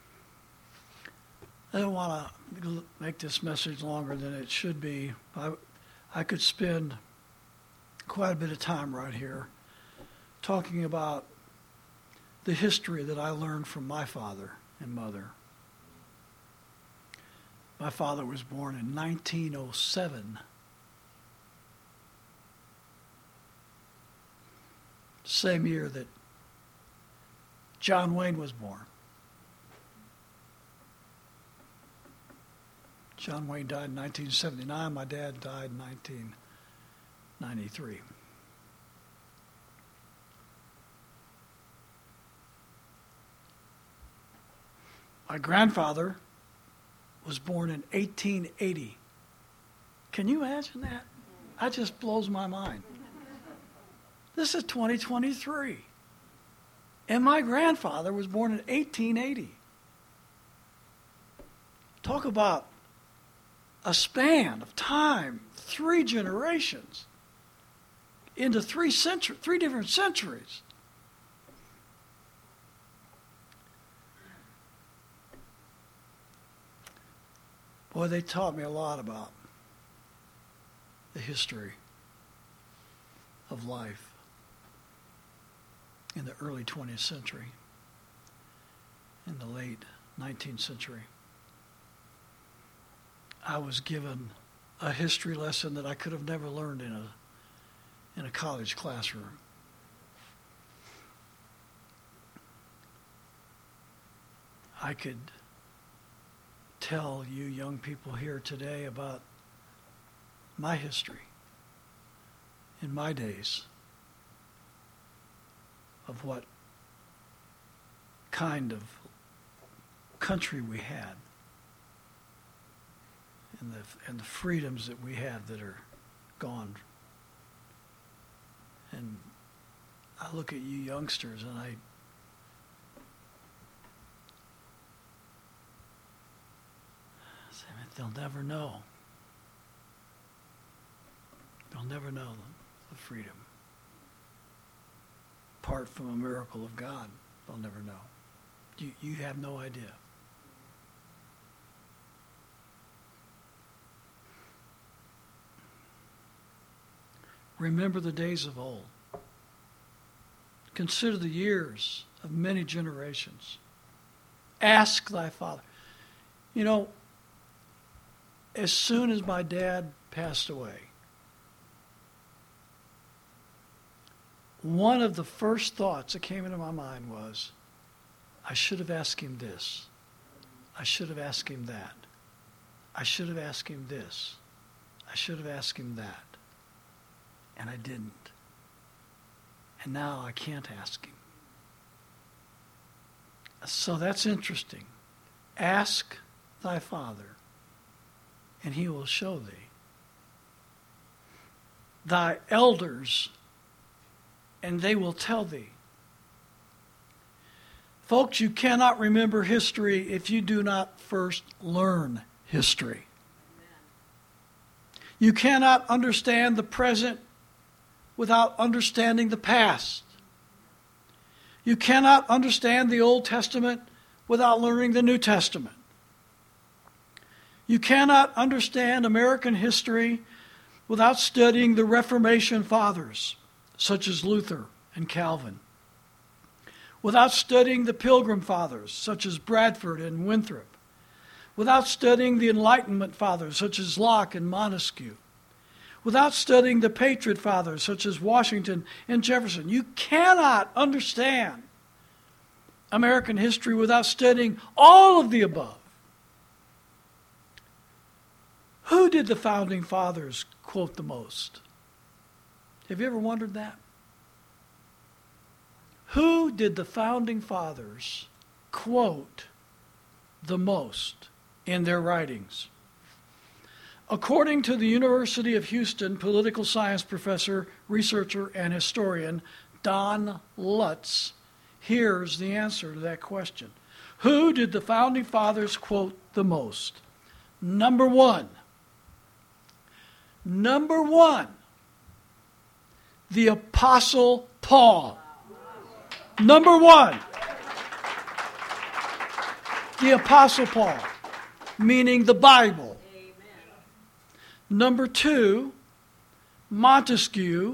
S1: I don't want to make this message longer than it should be. I could spend quite a bit of time right here talking about the history that I learned from my father and mother. My father was born in 1907. same year that John Wayne was born. John Wayne died in 1979. My dad died in 1993. My grandfather was born in 1880. Can you imagine that? That just blows my mind. This is 2023. And my grandfather was born in 1880. Talk about a span of time, 3 generations, into 3 different centuries. Boy, they taught me a lot about the history of life in the early 20th century, in the late 19th century. I was given a history lesson that I could have never learned in a college classroom. I could tell you young people here today about my history in my days of what kind of country we had and the freedoms that we have that are gone. And I look at you youngsters and I say, they'll never know. They'll never know the freedom. Apart from a miracle of God, they'll never know. You have no idea. Remember the days of old. Consider the years of many generations. Ask thy father. You know, as soon as my dad passed away, one of the first thoughts that came into my mind was, I should have asked him this. I should have asked him that. I should have asked him this. I should have asked him that. And I didn't. And now I can't ask him. So that's interesting. Ask thy father, and he will show thee. Thy elders, and they will tell thee. Folks, you cannot remember history if you do not first learn history. You cannot understand the present without understanding the past. You cannot understand the Old Testament without learning the New Testament. You cannot understand American history without studying the Reformation fathers, such as Luther and Calvin. Without studying the Pilgrim fathers, such as Bradford and Winthrop. Without studying the Enlightenment fathers, such as Locke and Montesquieu. Without studying the Patriot fathers, such as Washington and Jefferson. You cannot understand American history without studying all of the above. Who did the founding fathers quote the most? Have you ever wondered that? Who did the founding fathers quote the most in their writings? According to the University of Houston political science professor, researcher, and historian Don Lutz, here's the answer to that question. Who did the founding fathers quote the most? Number one, the Apostle Paul. Number one, the Apostle Paul, meaning the Bible. Number two, Montesquieu,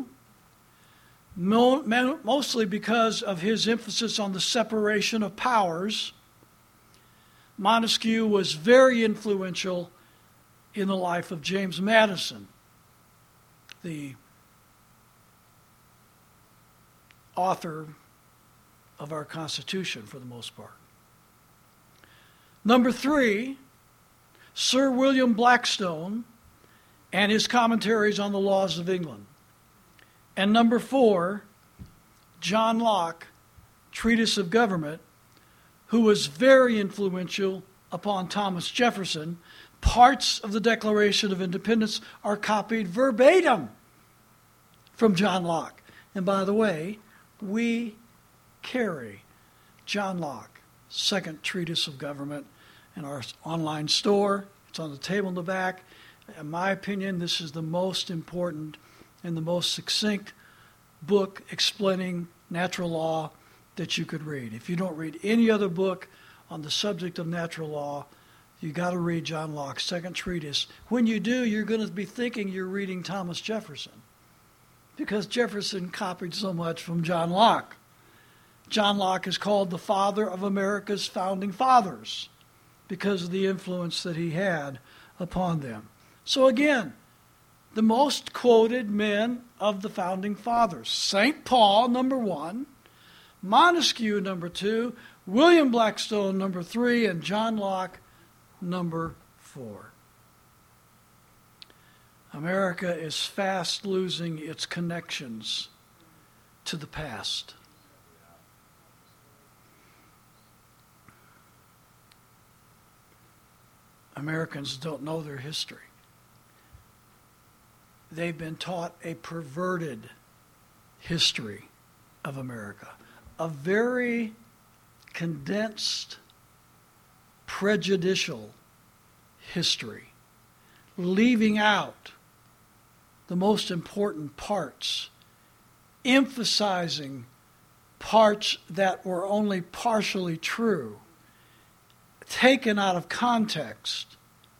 S1: mostly because of his emphasis on the separation of powers. Montesquieu was very influential in the life of James Madison, the author of our Constitution for the most part. Number 3, Sir William Blackstone and his commentaries on the laws of England. And number 4, John Locke, Treatise of Government, who was very influential upon Thomas Jefferson. Parts of the Declaration of Independence are copied verbatim from John Locke. And by the way, we carry John Locke, Second Treatise of Government, in our online store. It's on the table in the back. In my opinion, this is the most important and the most succinct book explaining natural law that you could read. If you don't read any other book on the subject of natural law, you got to read John Locke's Second Treatise. When you do, you're going to be thinking you're reading Thomas Jefferson, because Jefferson copied so much from John Locke. John Locke is called the father of America's founding fathers because of the influence that he had upon them. So again, the most quoted men of the founding fathers: St. Paul, number 1, Montesquieu, number 2, William Blackstone, number 3, and John Locke, number 4. America is fast losing its connections to the past. Americans don't know their history. They've been taught a perverted history of America, a very condensed, prejudicial history, leaving out the most important parts, emphasizing parts that were only partially true, taken out of context,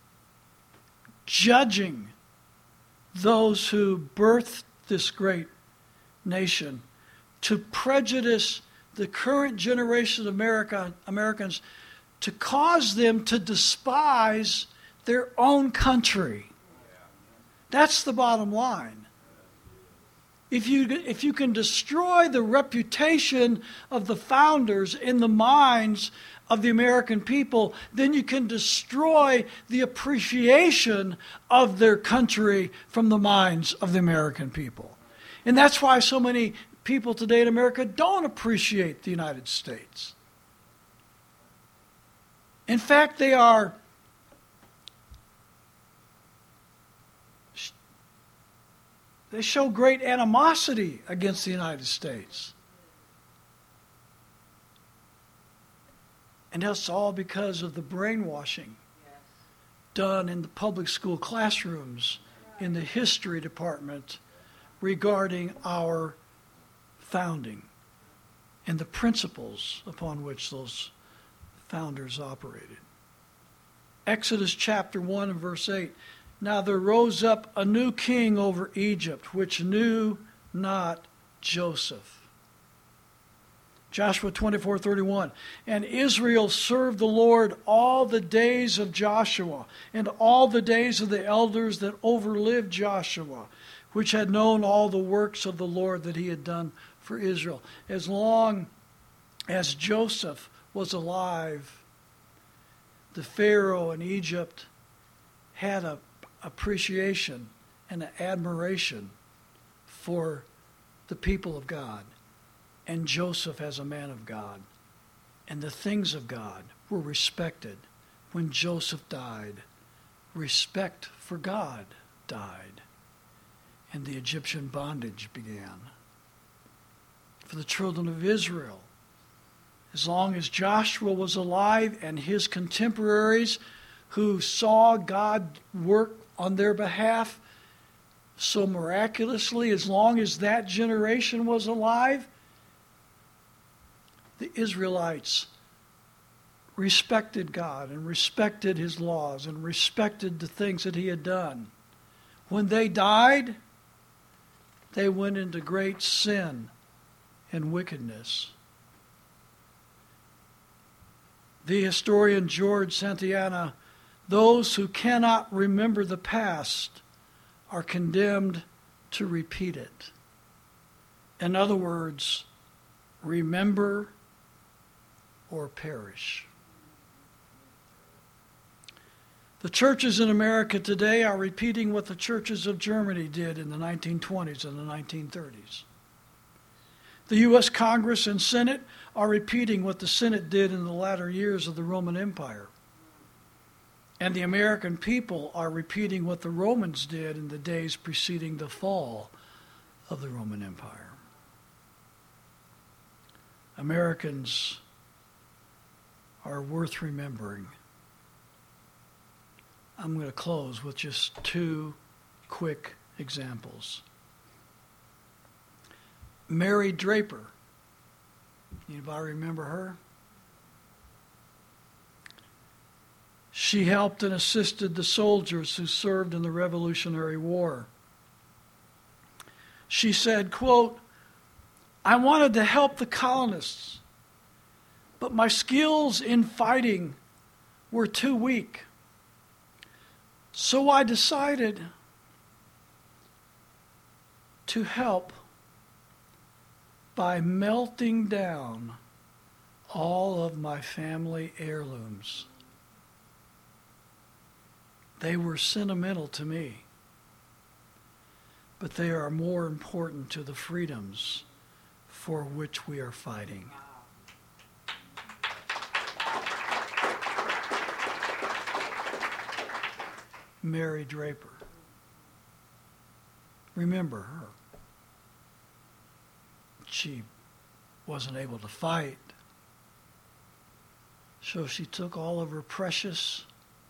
S1: judging those who birthed this great nation to prejudice the current generation of Americans, to cause them to despise their own country. That's the bottom line. If you can destroy the reputation of the founders in the minds of the American people, then you can destroy the appreciation of their country from the minds of the American people. And that's why so many people today in America don't appreciate the United States. In fact, they show great animosity against the United States. And that's all because of the brainwashing done in the public school classrooms, in the history department, regarding our founding and the principles upon which those founders operated. Exodus chapter 1 and verse 8. Now there rose up a new king over Egypt, which knew not Joseph. Joshua 24:31. And Israel served the Lord all the days of Joshua, and all the days of the elders that overlived Joshua, which had known all the works of the Lord that he had done for Israel. As long as Joseph was alive, the Pharaoh in Egypt had an appreciation and an admiration for the people of God, and Joseph as a man of God. And the things of God were respected. When Joseph died, respect for God died, and the Egyptian bondage began. For the children of Israel, as long as Joshua was alive and his contemporaries who saw God work on their behalf so miraculously, as long as that generation was alive, the Israelites respected God and respected his laws and respected the things that he had done. When they died, they went into great sin and wickedness. The historian George Santayana, those who cannot remember the past are condemned to repeat it. In other words, remember or perish. The churches in America today are repeating what the churches of Germany did in the 1920s and the 1930s. The U.S. Congress and Senate are repeating what the Senate did in the latter years of the Roman Empire. And the American people are repeating what the Romans did in the days preceding the fall of the Roman Empire. Americans are worth remembering. I'm going to close with just two quick examples. Mary Draper. Anybody remember her? She helped and assisted the soldiers who served in the Revolutionary War. She said, quote, "I wanted to help the colonists, but my skills in fighting were too weak. So I decided to help by melting down all of my family heirlooms. They were sentimental to me, but they are more important to the freedoms for which we are fighting." Mary Draper. Remember her. She wasn't able to fight, so she took all of her precious,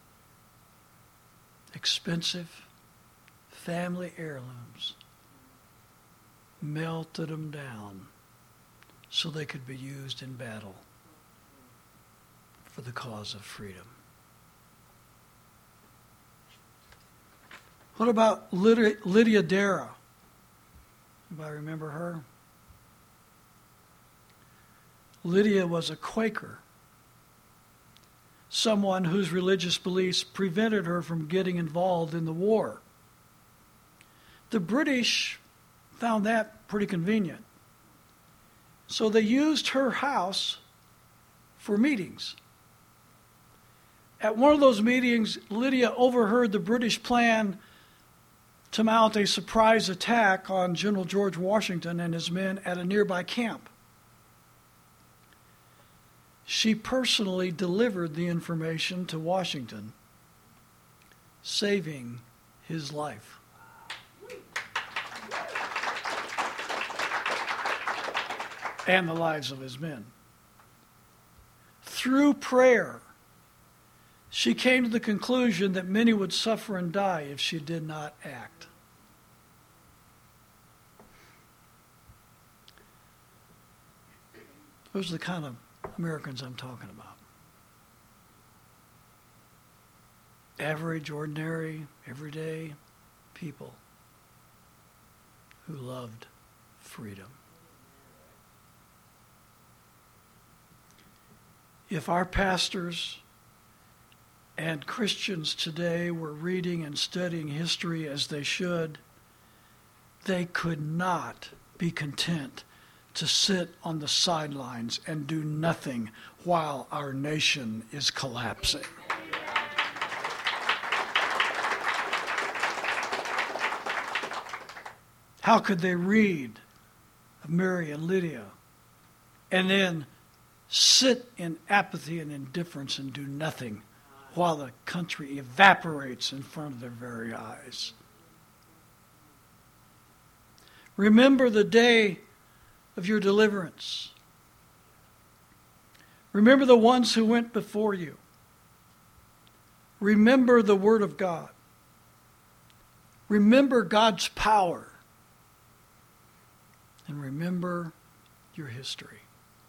S1: expensive family heirlooms, melted them down so they could be used in battle for the cause of freedom. What about Lydia Dara? Anybody remember her? Lydia was a Quaker, someone whose religious beliefs prevented her from getting involved in the war. The British found that pretty convenient, so they used her house for meetings. At one of those meetings, Lydia overheard the British plan to mount a surprise attack on General George Washington and his men at a nearby camp. She personally delivered the information to Washington, saving his life. And the lives of his men. Through prayer, she came to the conclusion that many would suffer and die if she did not act. Those are the kind of Americans I'm talking about. Average, ordinary, everyday people who loved freedom. If our pastors and Christians today were reading and studying history as they should, they could not be content to sit on the sidelines and do nothing while our nation is collapsing. How could they read of Mary and Lydia and then sit in apathy and indifference and do nothing while the country evaporates in front of their very eyes? Remember the day of your deliverance. Remember the ones who went before you. Remember the Word of God. Remember God's power. And remember your history.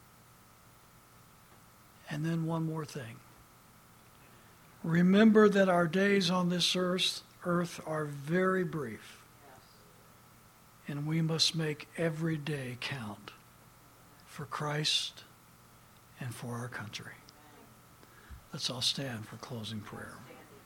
S1: And then one more thing. Remember that our days on this earth are very brief. And we must make every day count for Christ and for our country. Let's all stand for closing prayer.